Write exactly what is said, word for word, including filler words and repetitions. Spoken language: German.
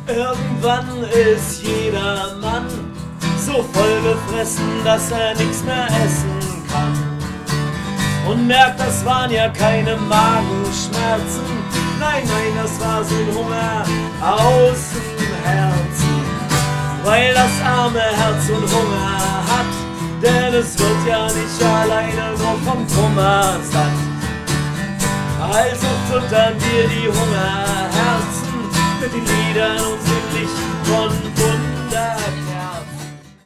Irgendwann ist jeder Mann so voll gefressen, dass er nichts mehr essen kann. Und merkt, das waren ja keine Magenschmerzen. Nein, nein, das war so ein Hunger aus dem Herzen. Weil das arme Herz so einen Hunger hat, denn es wird ja nicht alleine nur vom Kummer satt. Also füttern wir die Hungerherzen mit den Liedern und dem Licht von Bund.